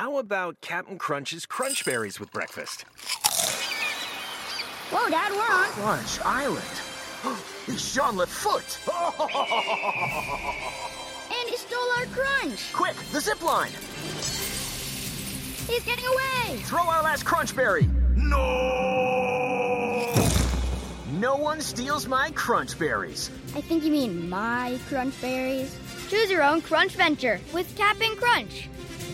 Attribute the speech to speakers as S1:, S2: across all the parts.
S1: How about Captain Crunch's Crunch Berries with breakfast?
S2: Whoa, Dad, we're on
S3: Crunch Island. It's Jean Foot.
S2: And he stole our crunch.
S3: Quick, the zip line.
S2: He's getting away.
S3: Throw our last Crunch Berry.
S4: No!
S3: No one steals my Crunch Berries.
S2: I think you mean my crunch berries. Choose your own crunch venture with Cap'n Crunch.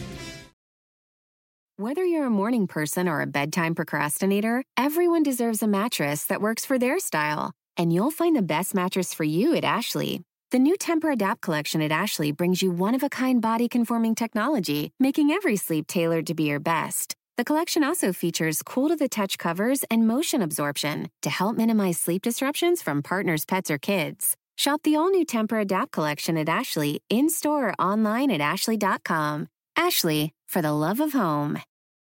S5: Whether you're a morning person or a bedtime procrastinator, everyone deserves a mattress that works for their style. And you'll find the best mattress for you at Ashley. The new Tempur-Adapt collection at Ashley brings you one-of-a-kind body-conforming technology, making every sleep tailored to be your best. The collection also features cool-to-the-touch covers and motion absorption to help minimize sleep disruptions from partners, pets, or kids. Shop the all-new Tempur-Adapt collection at Ashley, in-store or online at ashley.com. Ashley, for the love of home.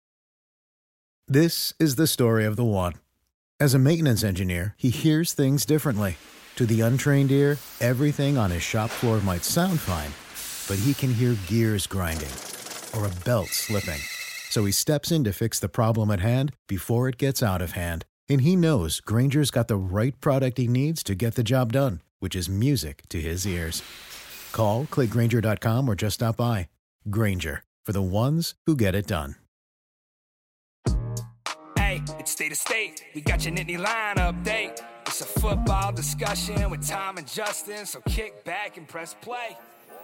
S6: This is the story of the one. As a maintenance engineer, he hears things differently. To the untrained ear, everything on his shop floor might sound fine, but he can hear gears grinding or a belt slipping. So he steps in to fix the problem at hand before it gets out of hand. And he knows Grainger's got the right product he needs to get the job done, which is music to his ears. Call, click Grainger.com, or just stop by. Grainger, for the ones who get it done.
S4: Hey, it's State of State. We got your Nittany Line update. It's a football discussion with Tom and Justin, so kick back and press play.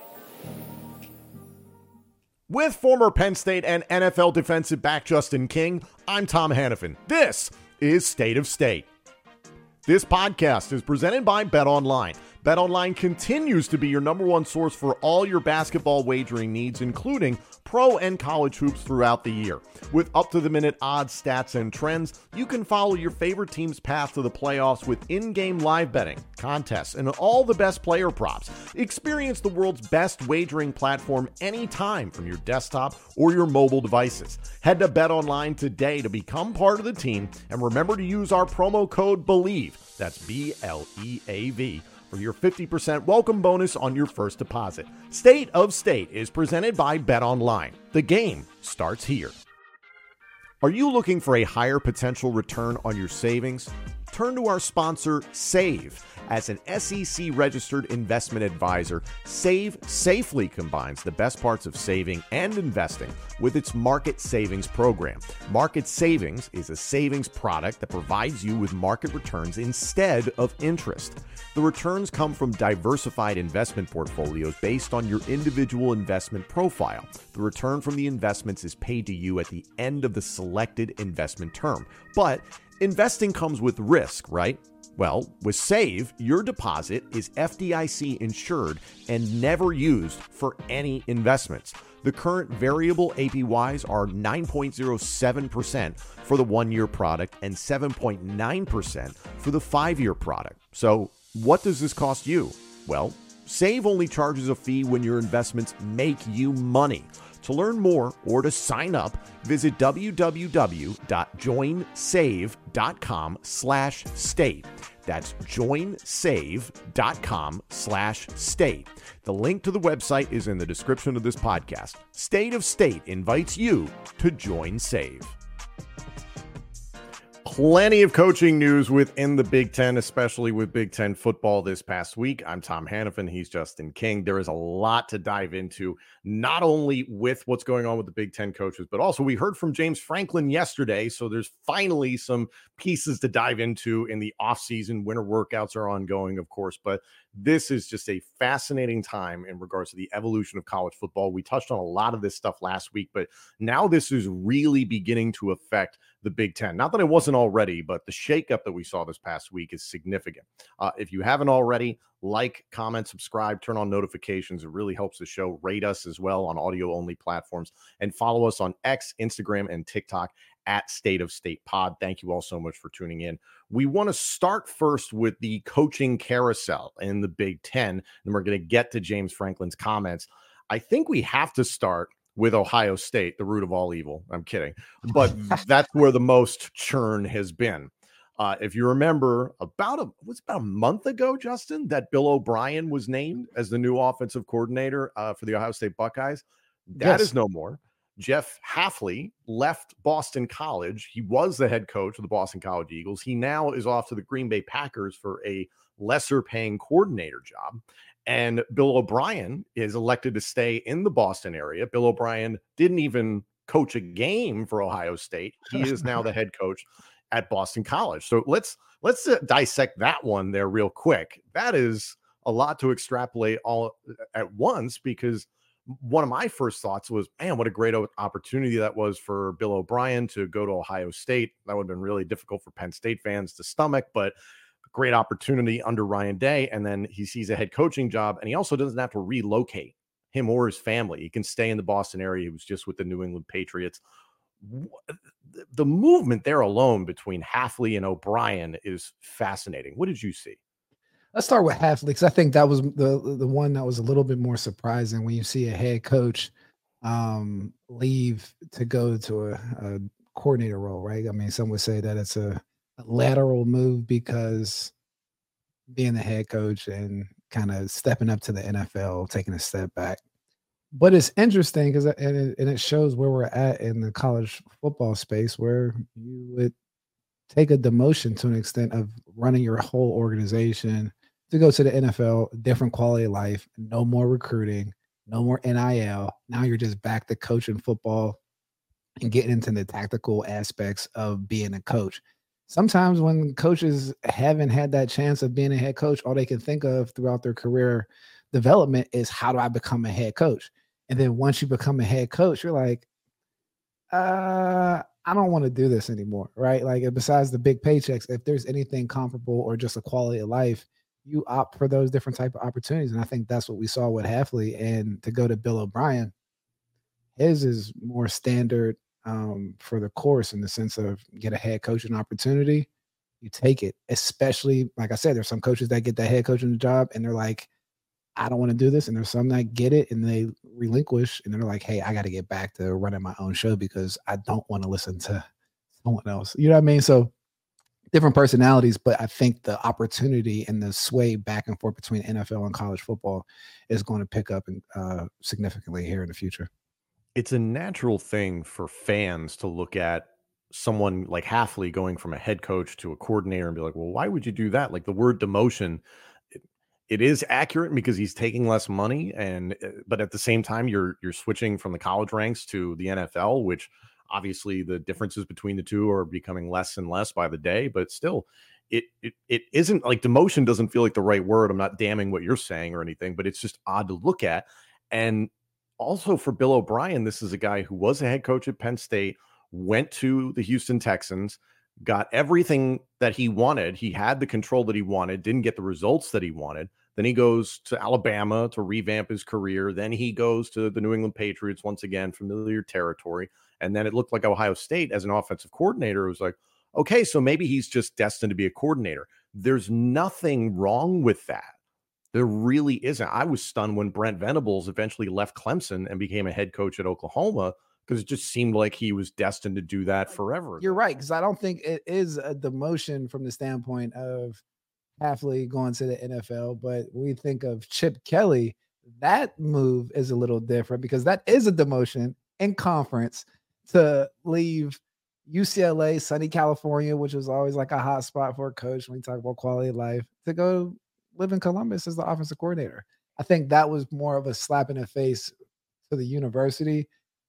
S7: With former Penn State and NFL defensive back Justin King, I'm Tom Hannafin. This is State of State. This podcast is presented by BetOnline. BetOnline continues to be your number one source for all your basketball wagering needs, including pro and college hoops throughout the year. With up-to-the-minute odds, stats, and trends, you can follow your favorite team's path to the playoffs with in-game live betting, contests, and all the best player props. Experience the world's best wagering platform anytime from your desktop or your mobile devices. Head to BetOnline today to become part of the team, and remember to use our promo code BELIEVE, that's BLEAV, for your 50% welcome bonus on your first deposit. State of State is presented by BetOnline. The game starts here. Are you looking for a higher potential return on your savings? Turn to our sponsor, Save. As an SEC-registered investment advisor, Save safely combines the best parts of saving and investing with its Market Savings program. Market Savings is a savings product that provides you with market returns instead of interest. The returns come from diversified investment portfolios based on your individual investment profile. The return from the investments is paid to you at the end of the selected investment term. But investing comes with risk, right? Well, with Save, your deposit is FDIC insured and never used for any investments. The current variable APYs are 9.07% for the 1-year product and 7.9% for the 5-year product. So what does this cost you? Well, Save only charges a fee when your investments make you money. To learn more or to sign up, visit www.joinsave.com/state. That's joinsave.com/state. The link to the website is in the description of this podcast. State of State invites you to join Save. Plenty of coaching news within the Big Ten, especially with Big Ten football this past week. I'm Tom Hannafin. He's Justin King. There is a lot to dive into, not only with what's going on with the Big Ten coaches, but also we heard from James Franklin yesterday. So there's finally some pieces to dive into in the offseason. Winter workouts are ongoing, of course, but this is just a fascinating time in regards to the evolution of college football. We touched on a lot of this stuff last week, but now this is really beginning to affect the Big Ten. Not that it wasn't already, but the shakeup that we saw this past week is significant. If you haven't already, like, comment, subscribe, turn on notifications. It really helps the show. Rate us as well on audio-only platforms, and follow us on X, Instagram, and TikTok at State of State Pod. Thank you all so much for tuning in. We want to start first with the coaching carousel in the Big Ten, and we're going to get to James Franklin's comments. I think we have to start with Ohio State, the root of all evil. I'm kidding. But that's where the most churn has been. If you remember, about a month ago, Justin, that Bill O'Brien was named as the new offensive coordinator for the Ohio State Buckeyes. That is no more. Jeff Hafley left Boston College. He was the head coach of the Boston College Eagles. He now is off to the Green Bay Packers for a lesser paying coordinator job. And Bill O'Brien is elected to stay in the Boston area. Bill O'Brien didn't even coach a game for Ohio State. He is now the head coach at Boston College. So let's dissect that one there real quick. That is a lot to extrapolate all at once, because one of my first thoughts was, man, what a great opportunity that was for Bill O'Brien to go to Ohio State. That would have been really difficult for Penn State fans to stomach, but great opportunity under Ryan Day. And then he sees a head coaching job, and he also doesn't have to relocate, him or his family. He can stay in the Boston area. He was just with the New England Patriots. The movement there alone between Hafley and O'Brien is fascinating. What did you see?
S8: Let's start with Hafley, because I think that was the one that was a little bit more surprising when you see a head coach leave to go to a coordinator role, right? I mean, some would say that it's a lateral move because being the head coach and kind of stepping up to the NFL, taking a step back. But it's interesting because it shows where we're at in the college football space, where you would take a demotion to an extent of running your whole organization to go to the NFL, different quality of life, no more recruiting, no more NIL. Now you're just back to coaching football and getting into the tactical aspects of being a coach. Sometimes when coaches haven't had that chance of being a head coach, all they can think of throughout their career development is, how do I become a head coach? And then once you become a head coach, you're like, I don't want to do this anymore, right? Like, besides the big paychecks, if there's anything comparable or just a quality of life, you opt for those different type of opportunities. And I think that's what we saw with Hafley. And to go to Bill O'Brien, his is more standard for the course, in the sense of get a head coaching opportunity, you take it. Especially, like I said, there's some coaches that get that head coaching job and they're like, I don't want to do this. And there's some that get it and they relinquish and they're like, hey, I got to get back to running my own show because I don't want to listen to someone else. You know what I mean? So different personalities, but I think the opportunity and the sway back and forth between NFL and college football is going to pick up significantly here in the future.
S7: It's a natural thing for fans to look at someone like Hafley going from a head coach to a coordinator and be like, well, why would you do that? Like, the word demotion, it is accurate because he's taking less money, but at the same time, you're switching from the college ranks to the NFL, which obviously the differences between the two are becoming less and less by the day. But still, it isn't like, demotion doesn't feel like the right word. I'm not damning what you're saying or anything, but it's just odd to look at. And also for Bill O'Brien, this is a guy who was a head coach at Penn State, went to the Houston Texans, got everything that he wanted. He had the control that he wanted, didn't get the results that he wanted. Then he goes to Alabama to revamp his career. Then he goes to the New England Patriots, once again, familiar territory. And then it looked like Ohio State as an offensive coordinator. It was like, okay, so maybe he's just destined to be a coordinator. There's nothing wrong with that. There really isn't. I was stunned when Brent Venables eventually left Clemson and became a head coach at Oklahoma, because it just seemed like he was destined to do that forever.
S8: You're right, because I don't think it is a demotion from the standpoint of Hafley going to the NFL, but we think of Chip Kelly, that move is a little different because that is a demotion in conference to leave UCLA, sunny California, which was always like a hot spot for a coach when we talk about quality of life, to go live in Columbus as the offensive coordinator. I think that was more of a slap in the face to the university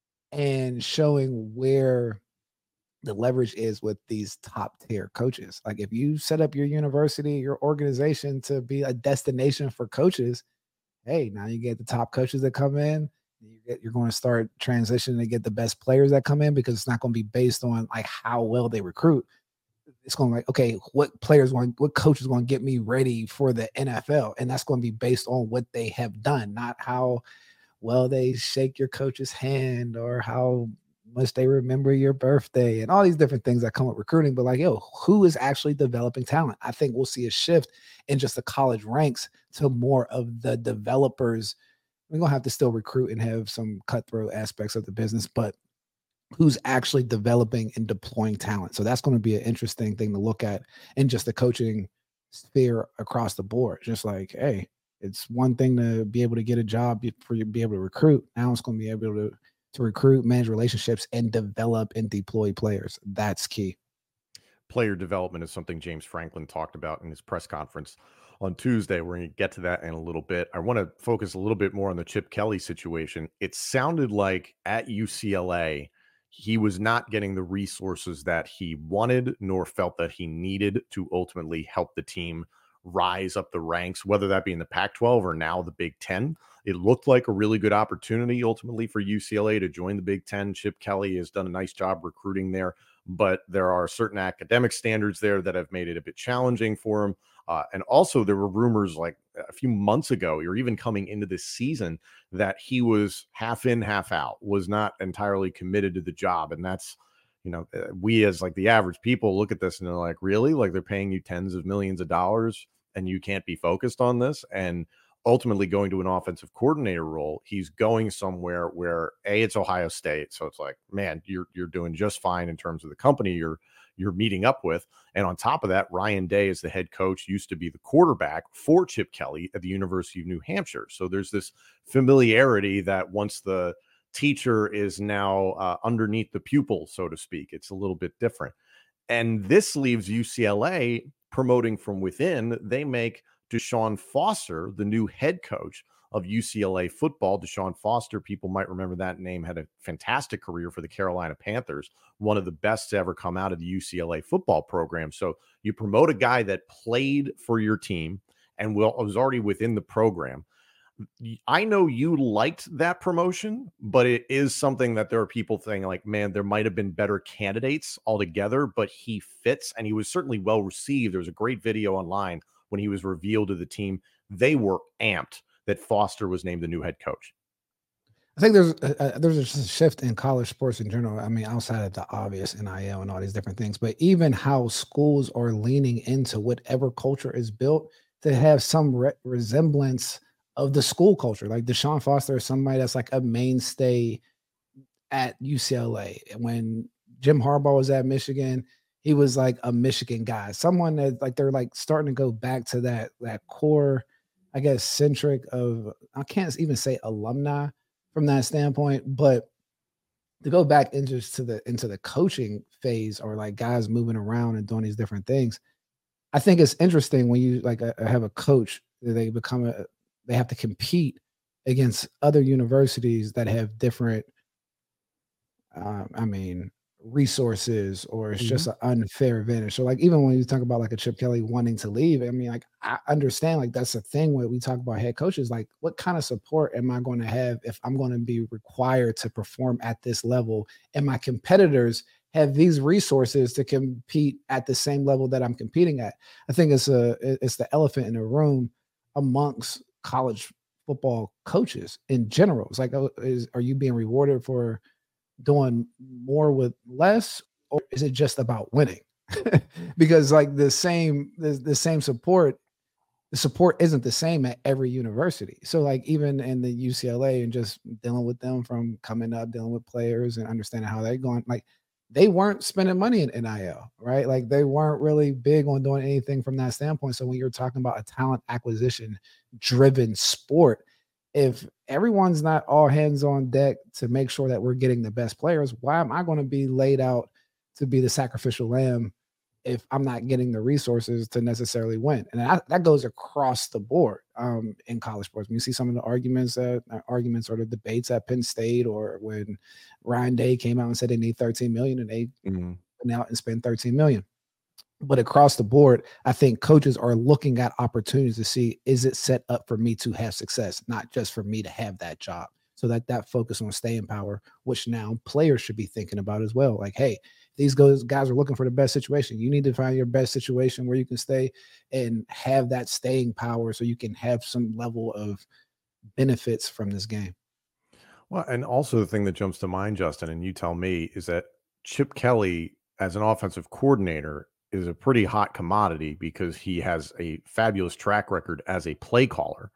S8: and showing where the leverage is with these top tier coaches. Like, if you set up your university, your organization to be a destination for coaches, hey, now you get the top coaches that come in. You're going to start transitioning to get the best players that come in, because it's not going to be based on like how well they recruit. It's going to be like, okay, what coach is going to get me ready for the NFL? And that's going to be based on what they have done, not how well they shake your coach's hand or how much they remember your birthday and all these different things that come with recruiting. But like, yo, who is actually developing talent? I think we'll see a shift in just the college ranks to more of the developers. We're going to have to still recruit and have some cutthroat aspects of the business, but who's actually developing and deploying talent. So that's going to be an interesting thing to look at in just the coaching sphere across the board. Just like, hey, it's one thing to be able to get a job for you to be able to recruit. Now it's going to be able to to recruit, manage relationships, and develop and deploy players. That's key.
S7: Player development is something James Franklin talked about in his press conference on Tuesday. We're going to get to that in a little bit. I want to focus a little bit more on the Chip Kelly situation. It sounded like at UCLA, he was not getting the resources that he wanted, nor felt that he needed to ultimately help the team rise up the ranks, whether that be in the Pac-12 or now the Big Ten. It looked like a really good opportunity ultimately for UCLA to join the Big Ten. Chip Kelly has done a nice job recruiting there, but there are certain academic standards there that have made it a bit challenging for him. And also there were rumors like a few months ago, or even coming into this season, that he was half in, half out, was not entirely committed to the job. And that's, we as like the average people look at this and they're like, really? Like they're paying you tens of millions of dollars and you can't be focused on this? And ultimately going to an offensive coordinator role, he's going somewhere where it's Ohio State. So it's like, man, you're doing just fine in terms of the company you're meeting up with. And on top of that, Ryan Day is the head coach, used to be the quarterback for Chip Kelly at the University of New Hampshire. So there's this familiarity that once the teacher is now underneath the pupil, so to speak, it's a little bit different. And this leaves UCLA promoting from within. They make Deshaun Foster the new head coach of UCLA football. Deshaun Foster, people might remember that name, had a fantastic career for the Carolina Panthers, one of the best to ever come out of the UCLA football program. So you promote a guy that played for your team and was already within the program. I know you liked that promotion, but it is something that there are people saying like, man, there might have been better candidates altogether, but he fits. And he was certainly well received. There was a great video online when he was revealed to the team. They were amped that Foster was named the new head coach.
S8: I think there's a shift in college sports in general. I mean, outside of the obvious NIL and all these different things, but even how schools are leaning into whatever culture is built to have some resemblance of the school culture. Like Deshaun Foster is somebody that's like a mainstay at UCLA. When Jim Harbaugh was at Michigan, he was like a Michigan guy, someone that like they're like starting to go back to that core, I guess, centric of, I can't even say alumni from that standpoint, but to go back into the coaching phase, or like guys moving around and doing these different things. I think it's interesting when you like have a coach, they have to compete against other universities that have different, resources, or it's just an unfair advantage. So like, even when you talk about like a Chip Kelly wanting to leave, I mean, like, I understand like that's a thing when we talk about head coaches, like what kind of support am I going to have if I'm going to be required to perform at this level and my competitors have these resources to compete at the same level that I'm competing at? I think it's the elephant in the room amongst college football coaches in general. It's like, are you being rewarded for doing more with less, or is it just about winning? Because like the same support, the support isn't the same at every university. So like even in the UCLA and just dealing with them from coming up, dealing with players and understanding how they're going, like they weren't spending money in NIL, right? Like they weren't really big on doing anything from that standpoint. So when you're talking about a talent acquisition driven sport, if everyone's not all hands on deck to make sure that we're getting the best players, why am I going to be laid out to be the sacrificial lamb if I'm not getting the resources to necessarily win? And that goes across the board in college sports. When you see some of the arguments or the debates at Penn State, or when Ryan Day came out and said they need $13 million and they went out and spent $13 million. But across the board, I think coaches are looking at opportunities to see, is it set up for me to have success, not just for me to have that job? So that focus on staying power, which now players should be thinking about as well. Like, hey, these guys are looking for the best situation. You need to find your best situation where you can stay and have that staying power so you can have some level of benefits from this game.
S7: Well, and also the thing that jumps to mind, Justin, and you tell me, is that Chip Kelly as an offensive coordinator is a pretty hot commodity because he has a fabulous track record as a play caller.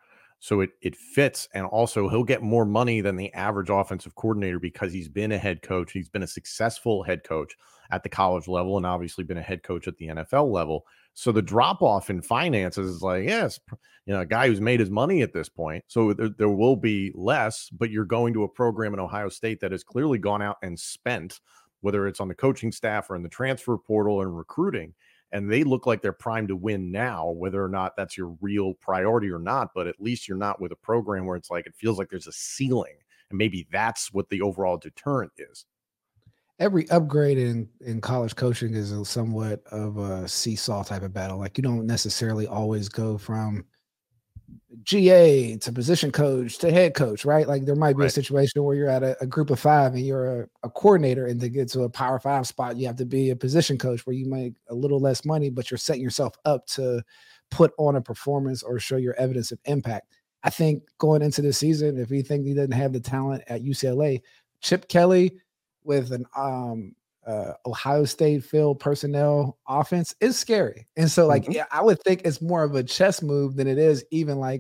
S7: So it fits. And also he'll get more money than the average offensive coordinator because he's been a head coach. He's been a successful head coach at the college level and obviously been a head coach at the NFL level. So the drop off in finances is like, yes, a guy who's made his money at this point. So there will be less, but you're going to a program in Ohio State that has clearly gone out and spent, whether it's on the coaching staff or in the transfer portal and recruiting. And they look like they're primed to win now, whether or not that's your real priority or not. But at least you're not with a program where it's like it feels like there's a ceiling. And maybe that's what the overall deterrent is.
S8: Every upgrade in college coaching is somewhat of a seesaw type of battle. Like, you don't necessarily always go from GA to position coach to head coach, right? Like, there might be a situation where you're at a group of 5 and you're a coordinator, and to get to a Power 5 spot, you have to be a position coach where you make a little less money, but you're setting yourself up to put on a performance or show your evidence of impact. I think going into the season, if you think he doesn't have the talent at UCLA, Chip Kelly with an Ohio State field personnel offense is scary. And so, like, yeah, I would think it's more of a chess move than it is even like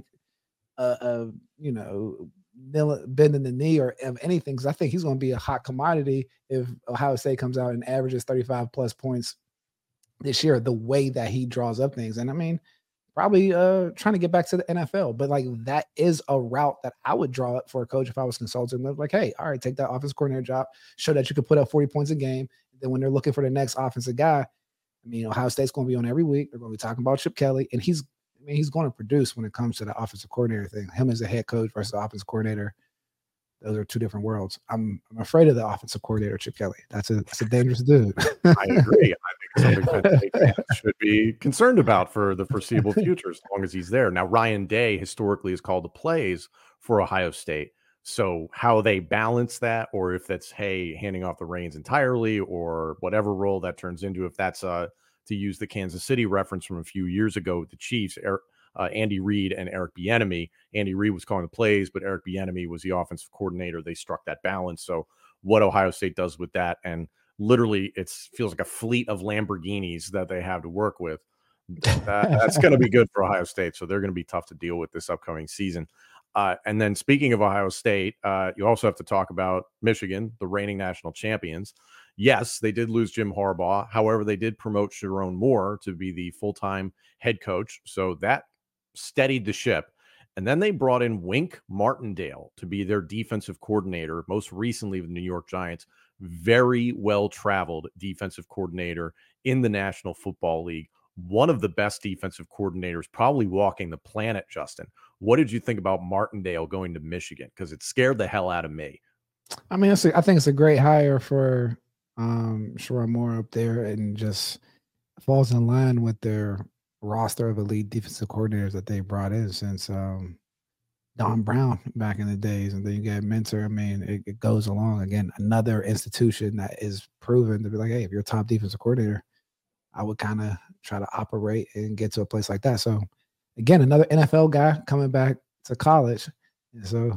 S8: bending the knee or of anything. Because I think he's going to be a hot commodity if Ohio State comes out and averages 35 plus points this year, the way that he draws up things. And I mean, probably trying to get back to the NFL, but like that is a route that I would draw up for a coach if I was consulting. Like, hey, all right, take that offensive coordinator job, show that you could put up 40 points a game. Then when they're looking for the next offensive guy, I mean, Ohio State's going to be on every week. They're going to be talking about Chip Kelly, and he's going to produce when it comes to the offensive coordinator thing. Him as a head coach versus the offensive coordinator, those are two different worlds. I'm afraid of the offensive coordinator, Chip Kelly. That's a dangerous dude.
S7: I agree. I think something Penn State fans should be concerned about for the foreseeable future, as long as he's there. Now, Ryan Day historically has called the plays for Ohio State. So how they balance that, or if that's, hey, handing off the reins entirely, or whatever role that turns into, if that's to use the Kansas City reference from a few years ago with the Chiefs, Andy Reid and Eric Bieniemy. Andy Reid was calling the plays, but Eric Bieniemy was the offensive coordinator. They struck that balance. So what Ohio State does with that, and literally it feels like a fleet of Lamborghinis that they have to work with. That's going to be good for Ohio State. So they're going to be tough to deal with this upcoming season. And then speaking of Ohio State, you also have to talk about Michigan, the reigning national champions. Yes, they did lose Jim Harbaugh. However, they did promote Sharon Moore to be the full-time head coach. So that steadied the ship. And then they brought in Wink Martindale to be their defensive coordinator, most recently with the New York Giants. Very well-traveled defensive coordinator in the National Football League. One of the best defensive coordinators probably walking the planet, Justin. What did you think about Martindale going to Michigan? Because it scared the hell out of me.
S8: I mean, I think it's a great hire for Sharon Moore up there, and just falls in line with their roster of elite defensive coordinators that they brought in since Don Brown back in the days. And then you get Mentor. I mean, it goes along. Again, another institution that is proven to be like, hey, if you're a top defensive coordinator, I would kind of try to operate and get to a place like that. So again, another NFL guy coming back to college. And so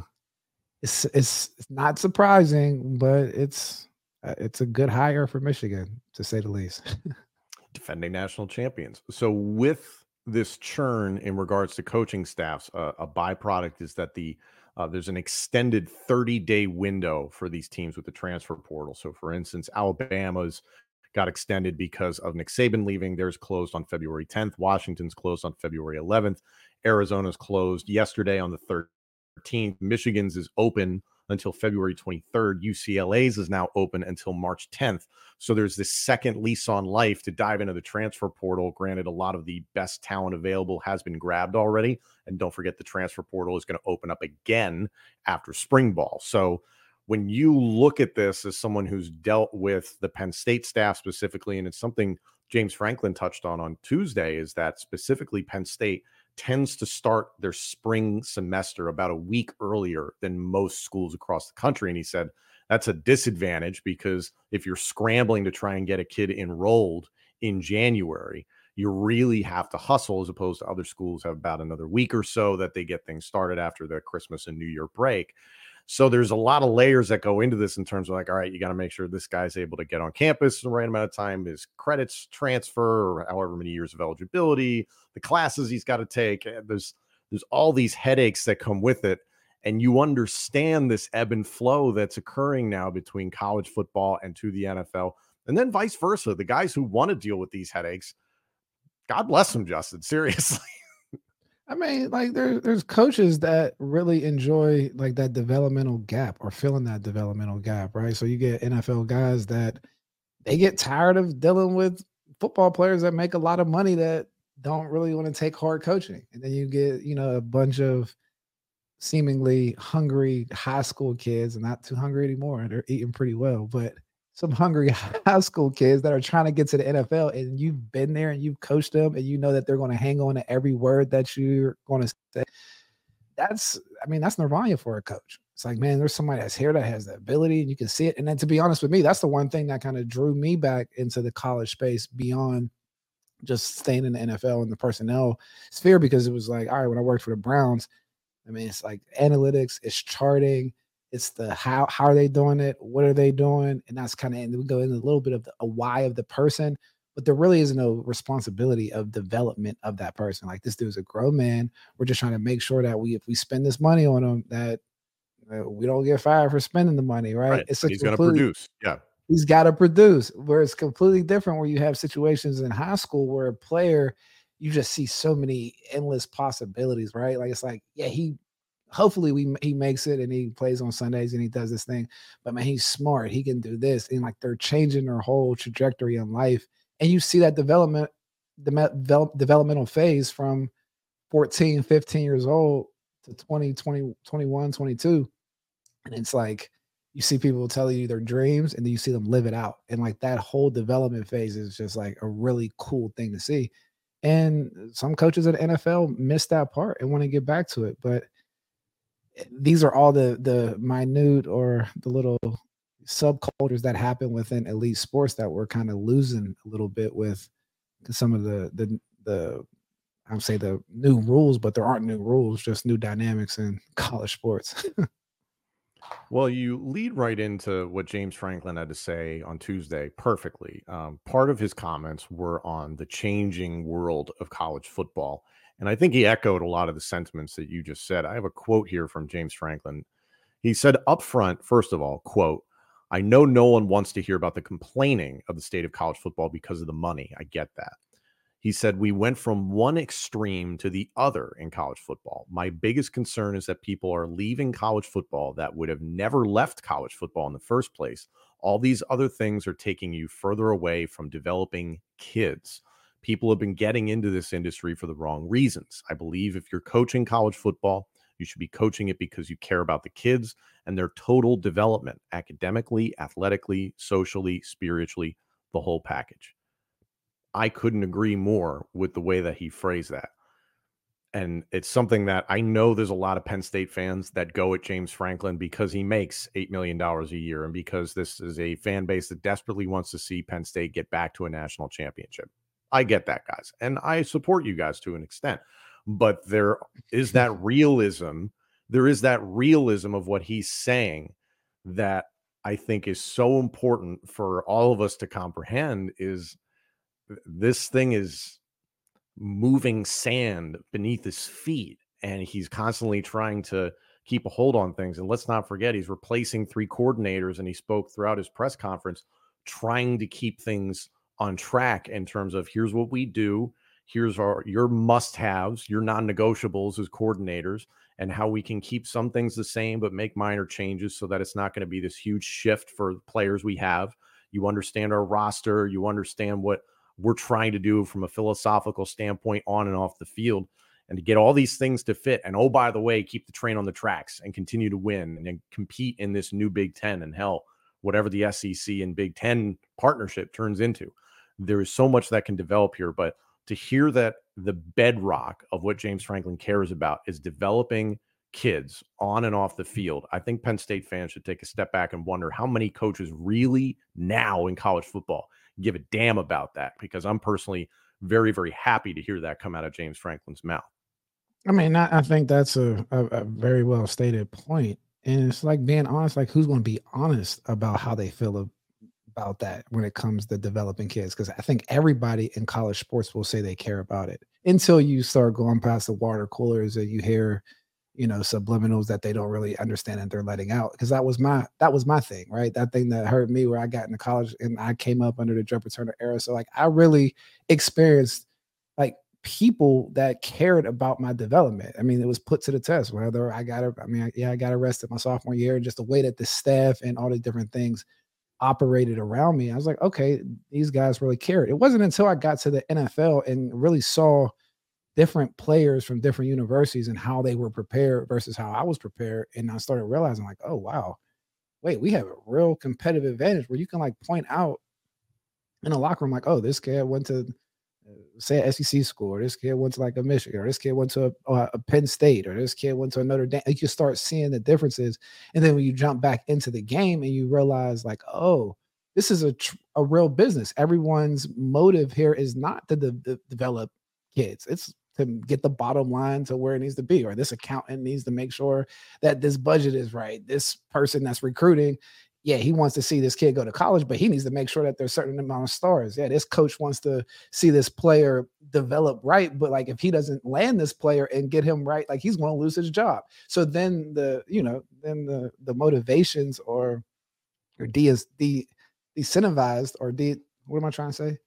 S8: it's not surprising, but it's a good hire for Michigan, to say the least.
S7: Defending national champions. So with this churn in regards to coaching staffs, a byproduct is that there's an extended 30-day window for these teams with the transfer portal. So for instance, Alabama's got extended because of Nick Saban leaving. Theirs closed on February 10th. Washington's closed on February 11th. Arizona's closed yesterday on the 13th. Michigan's is open until February 23rd. UCLA's is now open until March 10th. So there's this second lease on life to dive into the transfer portal. Granted, a lot of the best talent available has been grabbed already. And don't forget, the transfer portal is going to open up again after spring ball. So when you look at this as someone who's dealt with the Penn State staff specifically, and it's something James Franklin touched on Tuesday, is that specifically Penn State tends to start their spring semester about a week earlier than most schools across the country. And he said that's a disadvantage because if you're scrambling to try and get a kid enrolled in January, you really have to hustle, as opposed to other schools have about another week or so that they get things started after the Christmas and New Year break. So there's a lot of layers that go into this in terms of like, all right, you got to make sure this guy's able to get on campus in the right amount of time, his credits transfer, or however many years of eligibility, the classes he's got to take. There's There's all these headaches that come with it. And you understand this ebb and flow that's occurring now between college football and to the NFL. And then vice versa. The guys who want to deal with these headaches, God bless them, Justin. Seriously.
S8: I mean, like there's coaches that really enjoy like that developmental gap or filling that developmental gap, right? So you get NFL guys that they get tired of dealing with football players that make a lot of money that don't really want to take hard coaching. And then you get, a bunch of seemingly hungry high school kids, and not too hungry anymore. They're eating pretty well, but some hungry high school kids that are trying to get to the NFL, and you've been there and you've coached them and you know that they're going to hang on to every word that you're going to say. That's nirvana for a coach. It's like, man, there's somebody that's here that has the ability and you can see it. And then to be honest with me, that's the one thing that kind of drew me back into the college space beyond just staying in the NFL and the personnel sphere, because it was like, all right, when I worked for the Browns, I mean, it's like analytics, it's charting, it's the how are they doing it, what are they doing, and that's kind of, and we go into a little bit of a why of the person, but there really is no responsibility of development of that person. Like, this dude's a grown man. We're just trying to make sure that if we spend this money on him, that we don't get fired for spending the money, right?
S7: It's he's going to produce. Yeah.
S8: He's got to produce, where it's completely different where you have situations in high school where a player, you just see so many endless possibilities, right? Like, it's like, yeah, he makes it and he plays on Sundays and he does this thing, but man, he's smart. He can do this. And like, they're changing their whole trajectory in life. And you see that developmental phase from 14, 15 years old to 20, 21, 22. And it's like, you see people tell you their dreams and then you see them live it out. And like, that whole development phase is just like a really cool thing to see. And some coaches at the NFL miss that part and want to get back to it. But these are all the minute or the little subcultures that happen within elite sports that we're kind of losing a little bit with some of the I would say the new rules, but there aren't new rules, just new dynamics in college sports.
S7: Well, you lead right into what James Franklin had to say on Tuesday perfectly. Part of his comments were on the changing world of college football. And I think he echoed a lot of the sentiments that you just said. I have a quote here from James Franklin. He said up front, first of all, quote, "I know no one wants to hear about the complaining of the state of college football because of the money. I get that." He said, "We went from one extreme to the other in college football. My biggest concern is that people are leaving college football that would have never left college football in the first place. All these other things are taking you further away from developing kids. People have been getting into this industry for the wrong reasons. I believe if you're coaching college football, you should be coaching it because you care about the kids and their total development, academically, athletically, socially, spiritually, the whole package." I couldn't agree more with the way that he phrased that. And it's something that I know there's a lot of Penn State fans that go at James Franklin because he makes $8 million a year and because this is a fan base that desperately wants to see Penn State get back to a national championship. I get that, guys. And I support you guys to an extent. But there is that realism. There is that realism of what he's saying that I think is so important for all of us to comprehend. Is this thing is moving sand beneath his feet, and he's constantly trying to keep a hold on things. And let's not forget, he's replacing 3 coordinators, and he spoke throughout his press conference trying to keep things on track in terms of here's what we do, here's your must-haves, your non-negotiables as coordinators, and how we can keep some things the same but make minor changes so that it's not going to be this huge shift for the players we have. You understand our roster, you understand what we're trying to do from a philosophical standpoint on and off the field, and to get all these things to fit. And oh, by the way, keep the train on the tracks and continue to win and then compete in this new Big Ten, and hell, whatever the SEC and Big Ten partnership turns into. There is so much that can develop here, but to hear that the bedrock of what James Franklin cares about is developing kids on and off the field, I think Penn State fans should take a step back and wonder how many coaches really now in college football give a damn about that, because I'm personally very, very happy to hear that come out of James Franklin's mouth.
S8: I mean, I think that's a very well stated point. And it's like being honest, like who's going to be honest about how they feel about that when it comes to developing kids, because I think everybody in college sports will say they care about it until you start going past the water coolers and you hear, subliminals that they don't really understand and they're letting out. Because that was my thing, right? That thing that hurt me where I got into college and I came up under the Joe Paterno era. So like I really experienced like people that cared about my development. I mean, it was put to the test, whether I got arrested my sophomore year, and just the way that the staff and all the different things operated around me. I was like, okay, these guys really cared. It wasn't until I got to the NFL and really saw different players from different universities and how they were prepared versus how I was prepared. And I started realizing like, oh, wow, wait, we have a real competitive advantage where you can like point out in a locker room, like, oh, this kid went to say an SEC school, or this kid went to like a Michigan, or this kid went to a Penn State, or this kid went to a Notre Dame. You can start seeing the differences. And then when you jump back into the game and you realize like, oh, this is a real business. Everyone's motive here is not to develop kids. It's to get the bottom line to where it needs to be, or this accountant needs to make sure that this budget is right. This person that's recruiting, yeah, he wants to see this kid go to college, but he needs to make sure that there's a certain amount of stars. Yeah, this coach wants to see this player develop right, but like if he doesn't land this player and get him right, like he's going to lose his job. So then the motivations or de-incentivized, or what am I trying to say?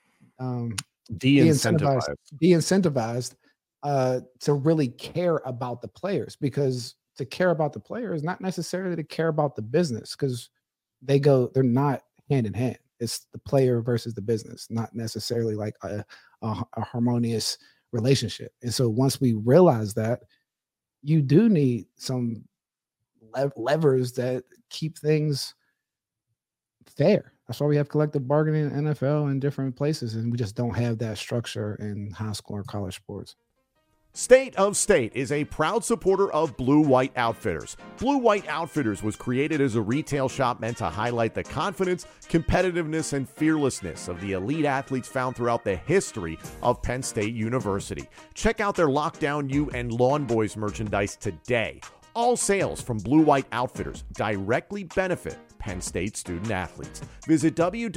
S8: De-incentivized to really care about the players, because to care about the player is not necessarily to care about the business, because they're not hand in hand. It's the player versus the business, not necessarily like a harmonious relationship. And so once we realize that, you do need some levers that keep things fair. That's why we have collective bargaining in NFL and different places, and we just don't have that structure in high school or college sports.
S7: State of State is a proud supporter of Blue White Outfitters. Blue White Outfitters was created as a retail shop meant to highlight the confidence, competitiveness, and fearlessness of the elite athletes found throughout the history of Penn State University. Check out their Lockdown U and Lawn Boys merchandise today. All sales from Blue White Outfitters directly benefit Penn State student athletes. Visit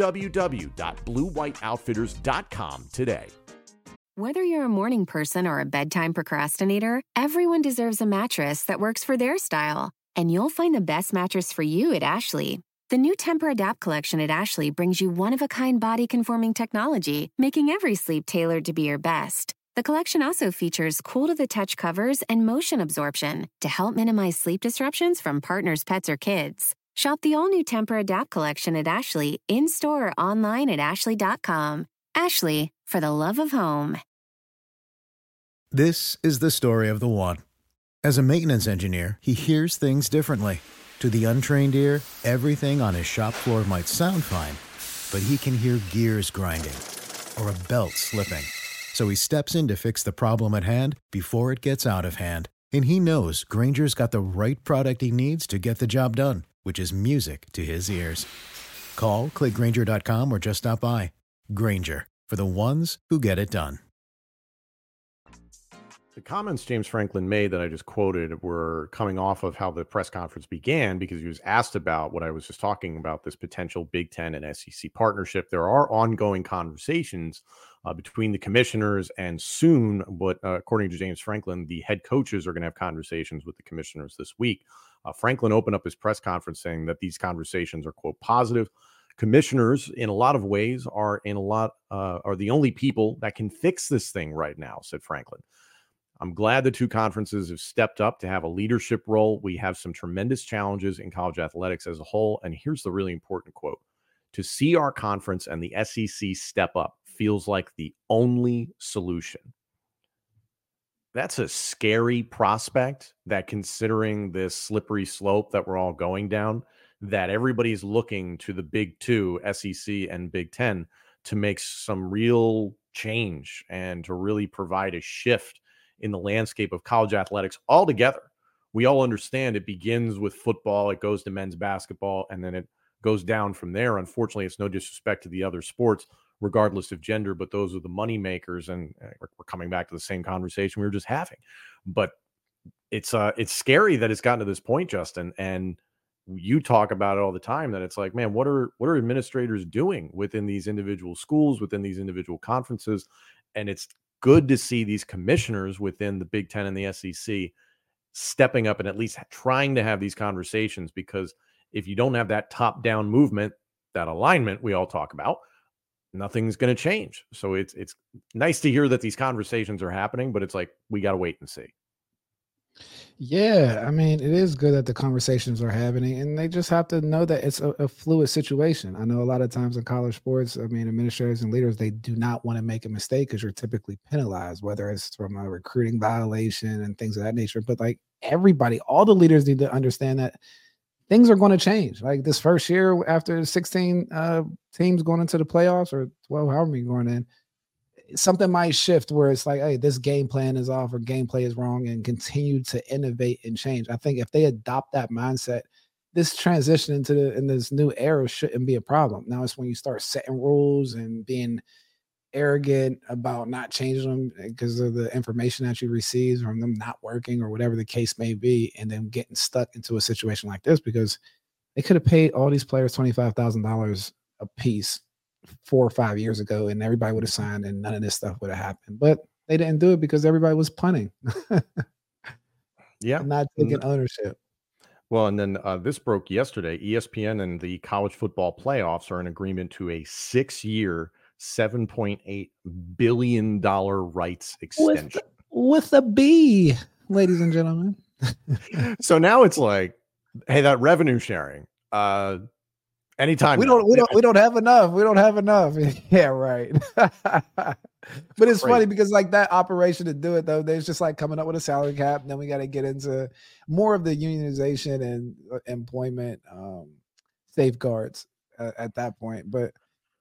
S7: www.bluewhiteoutfitters.com today.
S5: Whether you're a morning person or a bedtime procrastinator, everyone deserves a mattress that works for their style. And you'll find the best mattress for you at Ashley. The new Tempur-Adapt collection at Ashley brings you one-of-a-kind body-conforming technology, making every sleep tailored to be your best. The collection also features cool-to-the-touch covers and motion absorption to help minimize sleep disruptions from partners, pets, or kids. Shop the all-new Tempur-Adapt collection at Ashley, in-store or online at ashley.com. Ashley, for the love of home.
S6: This is the story of the one. As a maintenance engineer, he hears things differently. To the untrained ear, everything on his shop floor might sound fine, but he can hear gears grinding or a belt slipping. So he steps in to fix the problem at hand before it gets out of hand. And he knows Grainger's got the right product he needs to get the job done, which is music to his ears. Call, click Grainger.com, or just stop by. Grainger, for the ones who get it done.
S7: The comments James Franklin made that I just quoted were coming off of how the press conference began, because he was asked about what I was just talking about, this potential Big Ten and SEC partnership. There are ongoing conversations between the commissioners, and soon, but according to James Franklin, the head coaches are going to have conversations with the commissioners this week. Franklin opened up his press conference saying that these conversations are, quote, positive. Commissioners, in a lot of ways, are the only people that can fix this thing right now, said Franklin. I'm glad the two conferences have stepped up to have a leadership role. We have some tremendous challenges in college athletics as a whole. And here's the really important quote: to see our conference and the SEC step up feels like the only solution. That's a scary prospect, that considering this slippery slope that we're all going down, that everybody's looking to the Big Two, SEC and Big Ten, to make some real change and to really provide a shift in the landscape of college athletics altogether. We all understand it begins with football, it goes to men's basketball, and then it goes down from there. Unfortunately, it's no disrespect to the other sports, regardless of gender, but those are the money makers, and we're coming back to the same conversation we were just having. But it's scary that it's gotten to this point, Justin, and you talk about it all the time, that it's like, man, what are administrators doing within these individual schools, within these individual conferences? And it's good to see these commissioners within the Big Ten and the SEC stepping up and at least trying to have these conversations, because if you don't have that top-down movement, that alignment we all talk about, nothing's going to change. So it's nice to hear that these conversations are happening, but it's like, we got to wait and see.
S8: Yeah, I mean, it is good that the conversations are happening, and they just have to know that it's a fluid situation. I know a lot of times in college sports, I mean, administrators and leaders, they do not want to make a mistake because you're typically penalized, whether it's from a recruiting violation and things of that nature. But like everybody, all the leaders need to understand that things are going to change. Like this first year after 16 teams going into the playoffs, or 12, however many going in, something might shift where it's like, hey, this game plan is off or gameplay is wrong, and continue to innovate and change. I think if they adopt that mindset, this transition in this new era shouldn't be a problem. Now it's when you start setting rules and being arrogant about not changing them because of the information that you receive from them not working or whatever the case may be, and then getting stuck into a situation like this, because they could have paid all these players $25,000 a piece 4 or 5 years ago, and everybody would have signed, and none of this stuff would have happened. But they didn't do it because everybody was punting.
S7: Yeah,
S8: not taking ownership.
S7: Well, and then this broke yesterday. ESPN and the college football playoffs are in agreement to a 6-year, $7.8 billion rights extension.
S8: With a B, ladies and gentlemen.
S7: So now it's like, hey, that revenue sharing, anytime
S8: we don't have enough. We don't have enough. Yeah, right. But it's funny because like that operation to do it though, there's just like coming up with a salary cap. And then we got to get into more of the unionization and employment safeguards at that point. But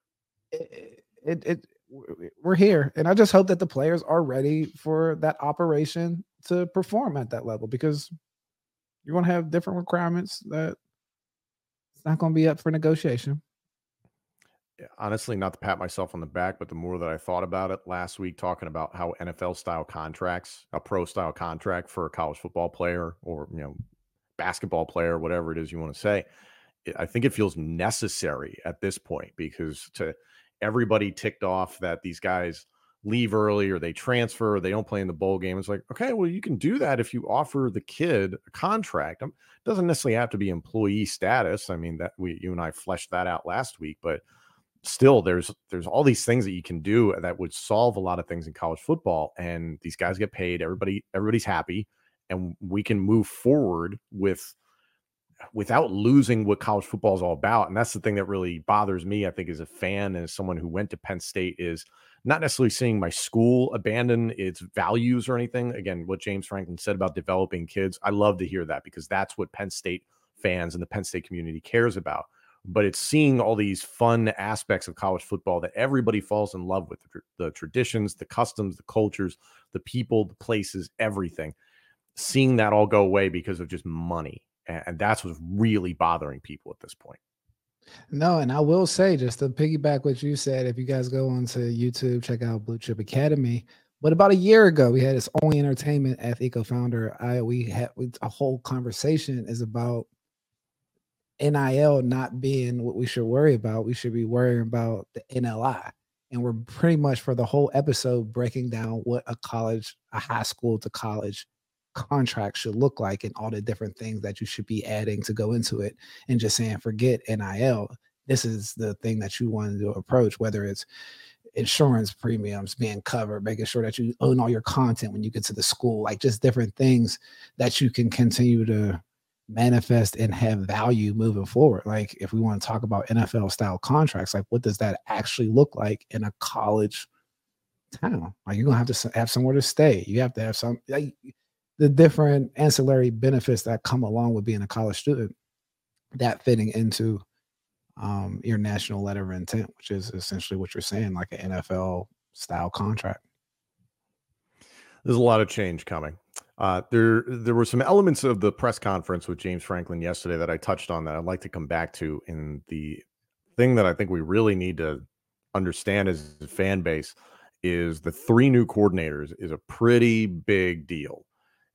S8: we're here, and I just hope that the players are ready for that operation to perform at that level, because you're going to have different requirements that it's not going to be up for negotiation.
S7: Honestly, not to pat myself on the back, but the more that I thought about it last week, talking about how NFL style contracts, a pro style contract for a college football player, or basketball player, whatever it is you want to say, I think it feels necessary at this point, because to everybody ticked off that these guys leave early or they transfer or they don't play in the bowl game. It's like, okay, well, you can do that if you offer the kid a contract. It doesn't necessarily have to be employee status. I mean, that you and I fleshed that out last week, but still there's all these things that you can do that would solve a lot of things in college football, and these guys get paid, everybody's happy, and we can move forward without losing what college football is all about. And that's the thing that really bothers me, I think, as a fan and as someone who went to Penn State, is not necessarily seeing my school abandon its values or anything. Again, what James Franklin said about developing kids, I love to hear that, because that's what Penn State fans and the Penn State community cares about. But it's seeing all these fun aspects of college football that everybody falls in love with, the traditions, the customs, the cultures, the people, the places, everything. Seeing that all go away because of just money. And that's what's really bothering people at this point.
S8: No, and I will say, just to piggyback what you said, if you guys go onto YouTube, check out Blue Chip Academy. But about a year ago, we had this Only Entertainment at EcoFounder. We had a whole conversation is about NIL not being what we should worry about. We should be worrying about the NLI. And we're pretty much for the whole episode breaking down what a high school to college contract should look like, and all the different things that you should be adding to go into it, and just saying, forget NIL. This is the thing that you want to approach, whether it's insurance premiums being covered, making sure that you own all your content when you get to the school, like just different things that you can continue to manifest and have value moving forward. Like if we want to talk about NFL style contracts, like what does that actually look like in a college town? Like you're going to have to have somewhere to stay. You have to have some, like, the different ancillary benefits that come along with being a college student, that fitting into your national letter of intent, which is essentially what you're saying, like an NFL style contract.
S7: There's a lot of change coming. There were some elements of the press conference with James Franklin yesterday that I touched on that I'd like to come back to. In the thing that I think we really need to understand as a fan base is the 3 new coordinators is a pretty big deal.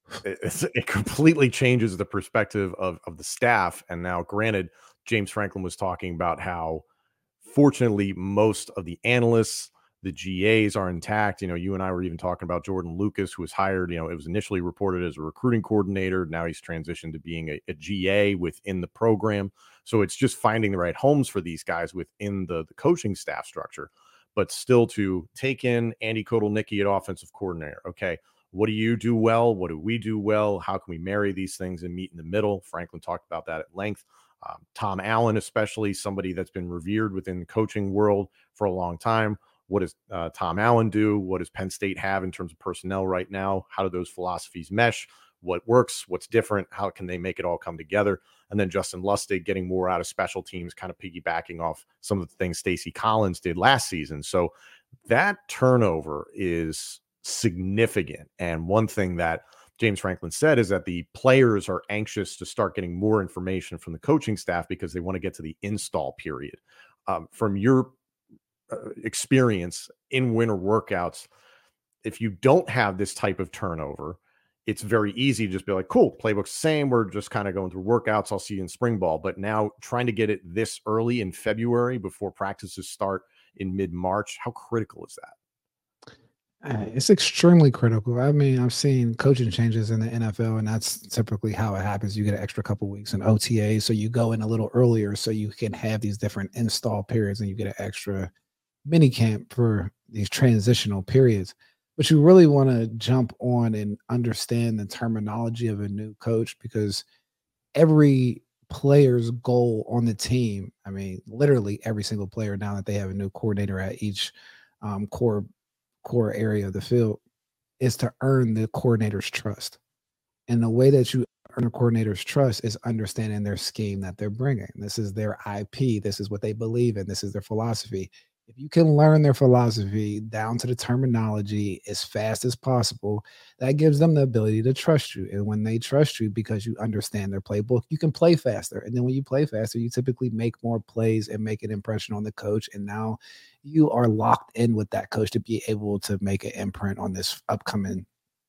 S7: it completely changes the perspective of the staff. And now, granted, James Franklin was talking about how fortunately most of the analysts, the GAs are intact. You and I were even talking about Jordan Lucas, who was hired. It was initially reported as a recruiting coordinator. Now he's transitioned to being a GA within the program. So it's just finding the right homes for these guys within the coaching staff structure. But still, to take in Andy Kotelnicki at offensive coordinator. Okay, what do you do well? What do we do well? How can we marry these things and meet in the middle? Franklin talked about that at length. Tom Allen, especially somebody that's been revered within the coaching world for a long time. What does Tom Allen do? What does Penn State have in terms of personnel right now? How do those philosophies mesh? What works? What's different? How can they make it all come together? And then Justin Lustig getting more out of special teams, kind of piggybacking off some of the things Stacey Collins did last season. So that turnover is significant. And one thing that James Franklin said is that the players are anxious to start getting more information from the coaching staff because they want to get to the install period. From your experience in winter workouts, if you don't have this type of turnover, it's very easy to just be like, cool, playbook's the same. We're just kind of going through workouts. I'll see you in spring ball. But now trying to get it this early in February before practices start in mid-March, how critical is that?
S8: It's extremely critical. I mean, I've seen coaching changes in the NFL, and that's typically how it happens. You get an extra couple weeks in OTA, so you go in a little earlier so you can have these different install periods, and you get an extra mini camp for these transitional periods. But you really want to jump on and understand the terminology of a new coach, because every player's goal on the team, I mean, literally every single player, now that they have a new coordinator at each core area of the field, is to earn the coordinator's trust. And the way that you earn a coordinator's trust is understanding their scheme that they're bringing. This is their IP. This is what they believe in. This is their philosophy. If you can learn their philosophy down to the terminology as fast as possible, that gives them the ability to trust you. And when they trust you because you understand their playbook, you can play faster. And then when you play faster, you typically make more plays and make an impression on the coach. And now you are locked in with that coach to be able to make an imprint on this upcoming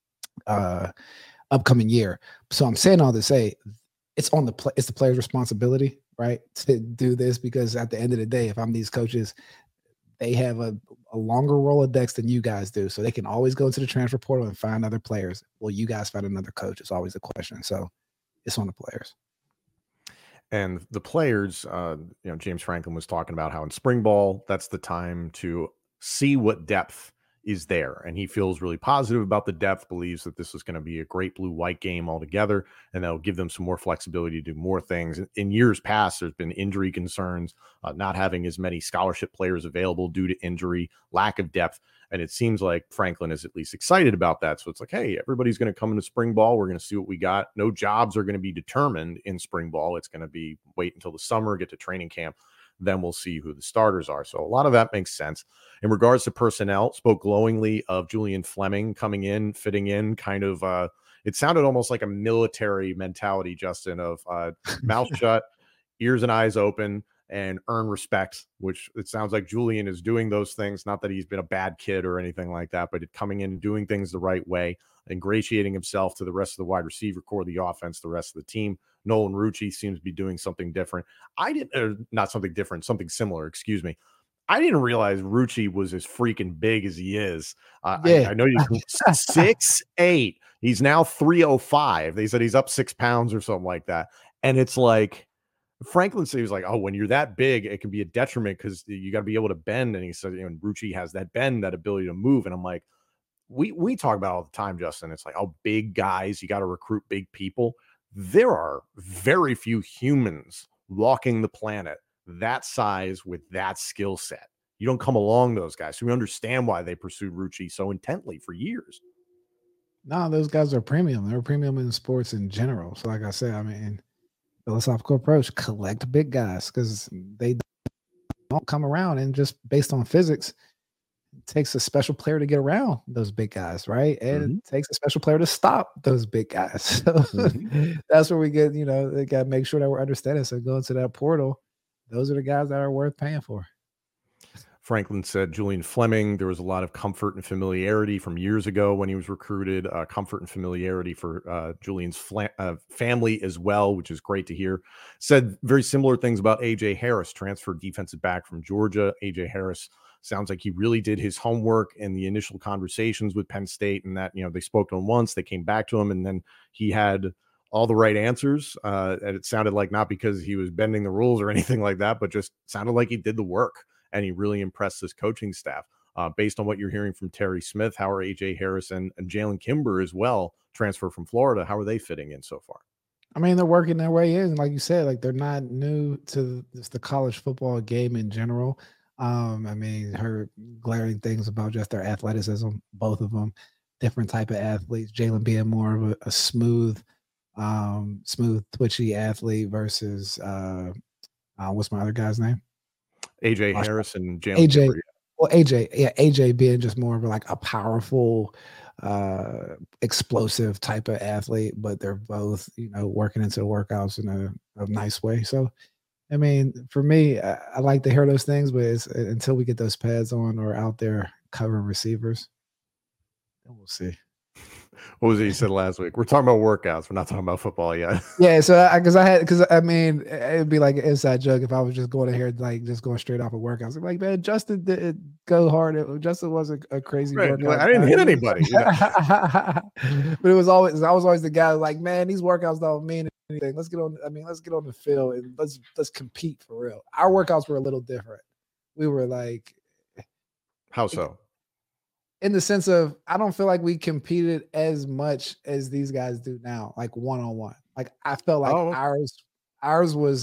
S8: year. So I'm saying all to say it's the player's responsibility, right, to do this, because at the end of the day, if I'm these coaches, they have a longer Rolodex than you guys do. So they can always go into the transfer portal and find other players. Well, you guys find another coach. It's always a question. So it's on the players.
S7: And the players, James Franklin was talking about how in spring ball, that's the time to see what depth is there. And he feels really positive about the depth, believes that this is going to be a great blue-white game altogether, and that'll give them some more flexibility to do more things. In years past, there's been injury concerns, not having as many scholarship players available due to injury, lack of depth. And it seems like Franklin is at least excited about that. So it's like, hey, everybody's going to come into spring ball. We're going to see what we got. No jobs are going to be determined in spring ball. It's going to be wait until the summer, get to training camp. Then we'll see who the starters are. So a lot of that makes sense. In regards to personnel, spoke glowingly of Julian Fleming coming in, fitting in, kind of, it sounded almost like a military mentality, Justin, of mouth shut, ears and eyes open, and earn respect, which it sounds like Julian is doing those things. Not that he's been a bad kid or anything like that, but coming in and doing things the right way, ingratiating himself to the rest of the wide receiver core, the offense, the rest of the team. Nolan Rucci seems to be doing something different. Something similar, excuse me. I didn't realize Rucci was as freaking big as he is. I know he's 6'8". He's now 305. They said he's up 6 pounds or something like that. And it's like, Franklin said, he was like, oh, when you're that big, it can be a detriment because you got to be able to bend. And he said, Rucci has that bend, that ability to move. And I'm like, we talk about all the time, Justin. It's like, oh, big guys, you got to recruit big people. There are very few humans walking the planet that size with that skill set. You don't come along those guys. So we understand why they pursued Rucci so intently for years.
S8: No, those guys are premium. They're premium in sports in general. So like I said, I mean, philosophical approach, collect big guys because they don't come around, and just based on physics, it takes a special player to get around those big guys, right? And it takes a special player to stop those big guys. So that's where we get, they got to make sure that we're understanding. So go into that portal. Those are the guys that are worth paying for.
S7: Franklin said Julian Fleming, there was a lot of comfort and familiarity from years ago when he was recruited, comfort and familiarity for Julian's family as well, which is great to hear. Said very similar things about A.J. Harris, transferred defensive back from Georgia. A.J. Harris sounds like he really did his homework in the initial conversations with Penn State, and that, they spoke to him once, they came back to him, and then he had all the right answers. And it sounded like not because he was bending the rules or anything like that, but just sounded like he did the work. And he really impressed this coaching staff. Based on what you're hearing from Terry Smith, how are A.J. Harris and Jalen Kimber as well, transfer from Florida, how are they fitting in so far?
S8: I mean, they're working their way in. Like you said, like they're not new to the college football game in general. I mean, heard glaring things about just their athleticism, both of them, different type of athletes. Jalen being more of a smooth, twitchy athlete versus what's my other guy's name?
S7: A.J. Harris and Jalen
S8: AJ.
S7: Kimber.
S8: Well, AJ being just more of like a powerful, explosive type of athlete, but they're both, working into workouts in a nice way. So, I mean, for me, I like to hear those things, but it's, until we get those pads on or out there covering receivers, then we'll see.
S7: What was it you said last week? We're talking about workouts. We're not talking about football yet.
S8: Yeah. So I mean, it'd be like an inside joke if I was just going ahead, like just going straight off of workouts. I'm like, man, Justin didn't go hard. Justin wasn't a crazy workout.
S7: Like, I didn't hit anybody.
S8: But I was always the guy like, man, these workouts don't mean anything. Let's get on the field and let's compete for real. Our workouts were a little different. We were like,
S7: how so?
S8: In the sense of, I don't feel like we competed as much as these guys do now, like one-on-one. Like I felt like ours was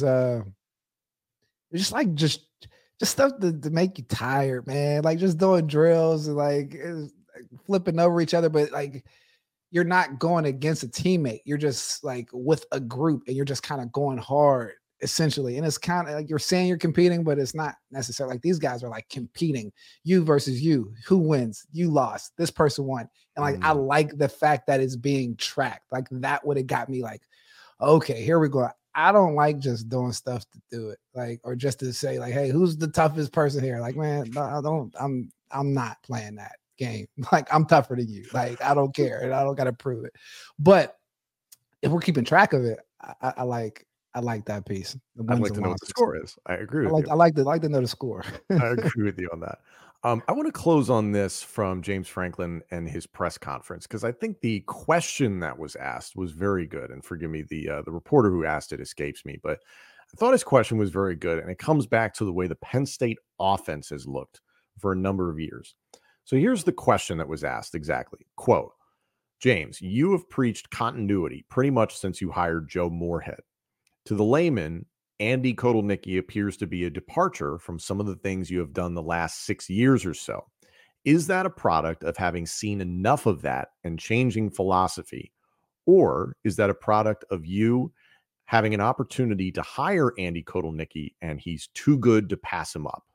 S8: just stuff to make you tired, man. Like just doing drills and like flipping over each other, but like you're not going against a teammate. You're just like with a group and you're just kind of going hard essentially. And it's kind of like you're saying you're competing, but it's not necessarily. Like these guys are like competing, you versus you. Who wins? You lost. This person won. And like I like the fact that it's being tracked. Like that would have got me like, okay, here we go. I don't like just doing stuff to do it, like, or just to say like, hey, who's the toughest person here? Like, man, no, I'm not playing that game. Like I'm tougher than you. Like I don't care, and I don't got to prove it. But if we're keeping track of it, I like that piece.
S7: I'd like to know what the score is. I agree with you.
S8: I like to know the score.
S7: I agree with you on that. I want to close on this from James Franklin and his press conference, because I think the question that was asked was very good. And forgive me, the reporter who asked it escapes me, but I thought his question was very good. And it comes back to the way the Penn State offense has looked for a number of years. So here's the question that was asked exactly. Quote, James, you have preached continuity pretty much since you hired Joe Moorhead. To the layman, Andy Kotelnicki appears to be a departure from some of the things you have done the last 6 years or so. Is that a product of having seen enough of that and changing philosophy? Or is that a product of you having an opportunity to hire Andy Kotelnicki and he's too good to pass him up?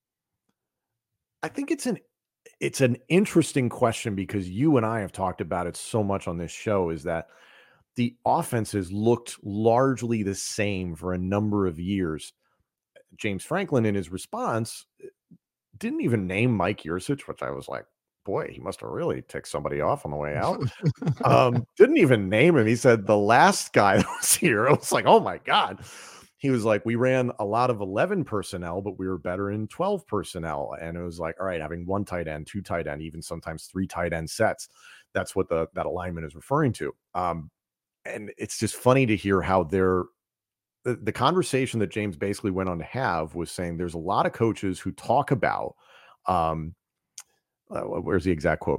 S7: I think it's an interesting question, because you and I have talked about it so much on this show, is that the offenses looked largely the same for a number of years. James Franklin, in his response, didn't even name Mike Yurcich, which I was like, boy, he must have really ticked somebody off on the way out. Didn't even name him. He said the last guy that was here. I was like, oh my God. He was like, we ran a lot of 11 personnel, but we were better in 12 personnel. And it was like, all right, having one tight end, two tight end, even sometimes three tight end sets. That's what that alignment is referring to. And it's just funny to hear how the conversation that James basically went on to have was saying there's a lot of coaches who talk about, where's the exact quote?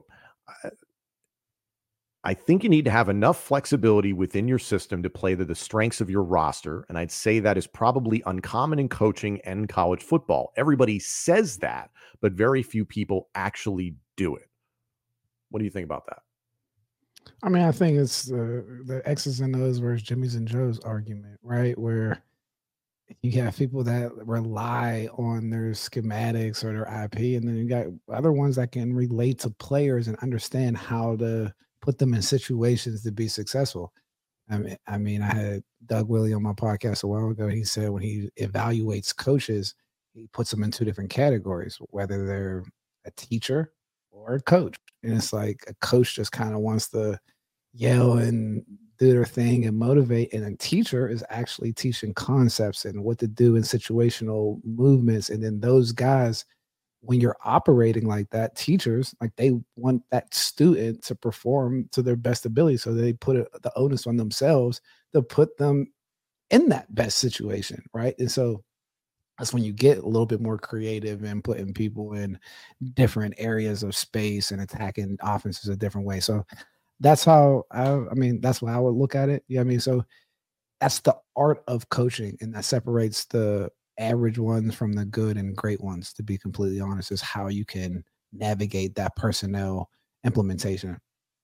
S7: I think you need to have enough flexibility within your system to play to the strengths of your roster. And I'd say that is probably uncommon in coaching and college football. Everybody says that, but very few people actually do it. What do you think about that?
S8: I mean, I think it's the X's and O's versus Jimmy's and Joe's argument, right? Where you have people that rely on their schematics or their IP, and then you got other ones that can relate to players and understand how to put them in situations to be successful. I mean, I had Doug Willie on my podcast a while ago. He said when he evaluates coaches, he puts them in two different categories, whether they're a teacher or a coach. And it's like a coach just kind of wants to yell and do their thing and motivate. And a teacher is actually teaching concepts and what to do in situational movements. And then those guys, when you're operating like that, teachers, like they want that student to perform to their best ability. So they put the onus on themselves to put them in that best situation. Right. And so that's when you get a little bit more creative and putting people in different areas of space and attacking offenses a different way. So that's how that's how I would look at it. Yeah. So that's the art of coaching, and that separates the average ones from the good and great ones, to be completely honest, is how you can navigate that personnel implementation.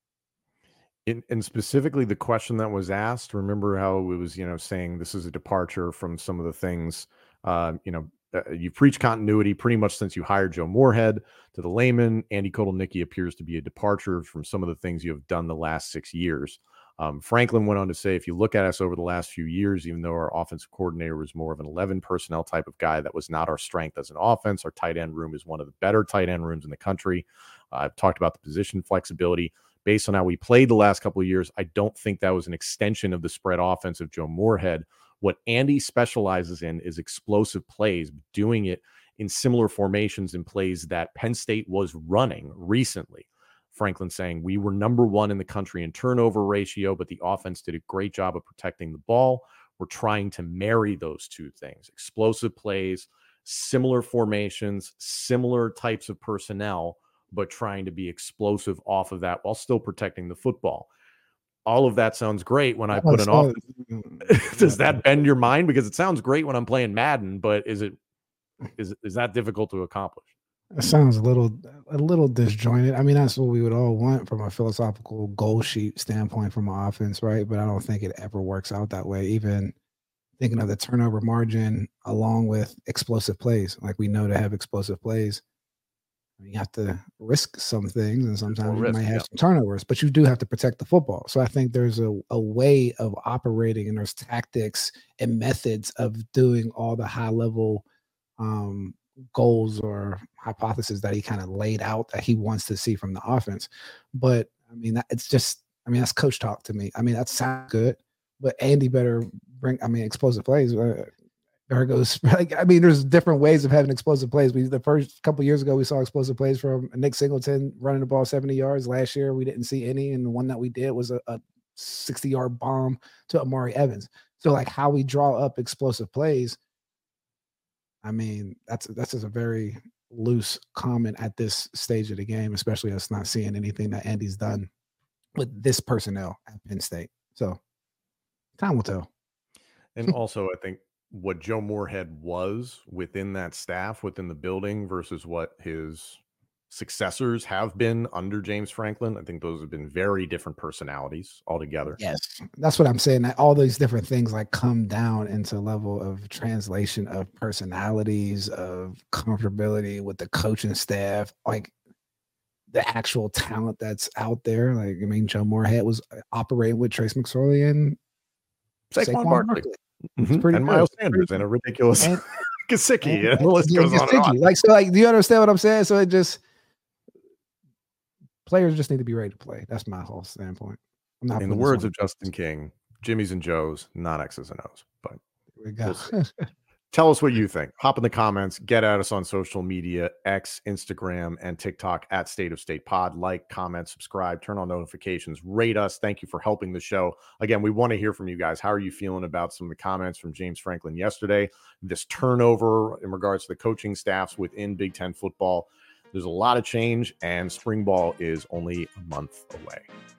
S7: And specifically the question that was asked, remember how it was, saying this is a departure from some of the things, you've preached continuity pretty much since you hired Joe Moorhead. To the layman, Andy Kotelnicki appears to be a departure from some of the things you have done the last 6 years. Franklin went on to say, if you look at us over the last few years, even though our offensive coordinator was more of an 11 personnel type of guy, that was not our strength as an offense. Our tight end room is one of the better tight end rooms in the country. I've talked about the position flexibility. Based on how we played the last couple of years, I don't think that was an extension of the spread offense of Joe Moorhead. What Andy specializes in is explosive plays, doing it in similar formations and plays that Penn State was running recently. Franklin saying we were number one in the country in turnover ratio, but the offense did a great job of protecting the ball. We're trying to marry those two things: explosive plays, similar formations, similar types of personnel, but trying to be explosive off of that while still protecting the football. All of that sounds great when I put an offense. Does that bend your mind? Because it sounds great when I'm playing Madden, but is that difficult to accomplish?
S8: It sounds a little disjointed. That's what we would all want from a philosophical goal sheet standpoint from an offense, right? But I don't think it ever works out that way. Even thinking of the turnover margin along with explosive plays, like we know to have explosive plays, you have to risk some things, and sometimes you might have some turnovers, but you do have to protect the football. So I think there's a way of operating, and there's tactics and methods of doing all the high level goals or hypotheses that he kind of laid out that he wants to see from the offense. But that's coach talk to me. That sounds good, but Andy better bring, explosive plays. There goes, there's different ways of having explosive plays. The first couple of years ago, we saw explosive plays from Nick Singleton running the ball 70 yards. Last year, we didn't see any, and the one that we did was a 60-yard bomb to Amari Evans. So, how we draw up explosive plays, that's just a very loose comment at this stage of the game, especially us not seeing anything that Andy's done with this personnel at Penn State. So, time will tell.
S7: And also, I think what Joe Moorhead was within that staff, within the building, versus what his successors have been under James Franklin, I think those have been very different personalities altogether.
S8: Yes, that's what I'm saying. That all these different things come down into a level of translation of personalities, of comfortability with the coaching staff, the actual talent that's out there. Joe Moorhead was operating with Trace McSorley and
S7: Saquon Barkley. And Miles Sanders and a ridiculous Gesicki. And the list goes on and on.
S8: Do you understand what I'm saying? So players just need to be ready to play. That's my whole standpoint.
S7: In the words of Justin King, Jimmy's and Joe's, not X's and O's. But
S8: there we go.
S7: Tell us what you think. Hop in the comments. Get at us on social media, X, Instagram, and TikTok at State of State Pod. Like, comment, subscribe, turn on notifications, rate us. Thank you for helping the show. Again, we want to hear from you guys. How are you feeling about some of the comments from James Franklin yesterday? This turnover in regards to the coaching staffs within Big Ten football. There's a lot of change, and spring ball is only a month away.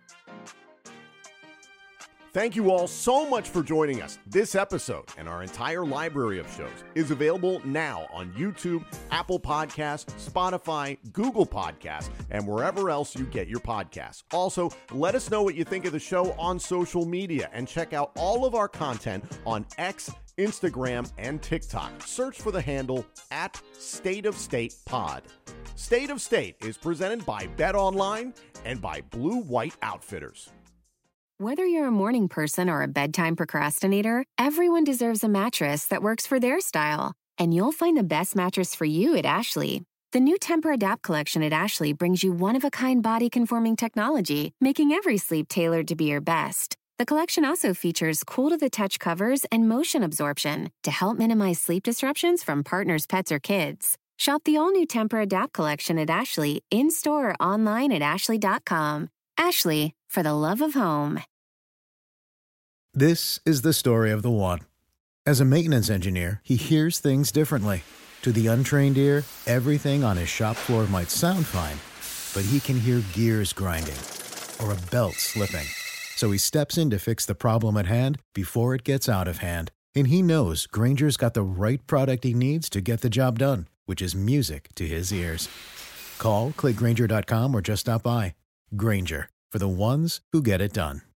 S7: Thank you all so much for joining us. This episode and our entire library of shows is available now on YouTube, Apple Podcasts, Spotify, Google Podcasts, and wherever else you get your podcasts. Also, let us know what you think of the show on social media, and check out all of our content on X, Instagram, and TikTok. Search for the handle at State of State Pod. State of State is presented by BetOnline and by Blue White Outfitters.
S5: Whether you're a morning person or a bedtime procrastinator, everyone deserves a mattress that works for their style. And you'll find the best mattress for you at Ashley. The new Temper-Adapt collection at Ashley brings you one-of-a-kind body-conforming technology, making every sleep tailored to be your best. The collection also features cool-to-the-touch covers and motion absorption to help minimize sleep disruptions from partners, pets, or kids. Shop the all-new Temper-Adapt collection at Ashley, in-store or online at ashley.com. Ashley, for the love of home.
S6: This is the story of the one. As a maintenance engineer, he hears things differently. To the untrained ear, everything on his shop floor might sound fine, but he can hear gears grinding or a belt slipping. So he steps in to fix the problem at hand before it gets out of hand. And he knows Grainger's got the right product he needs to get the job done, which is music to his ears. Call, click Grainger.com, or just stop by. Grainger, for the ones who get it done.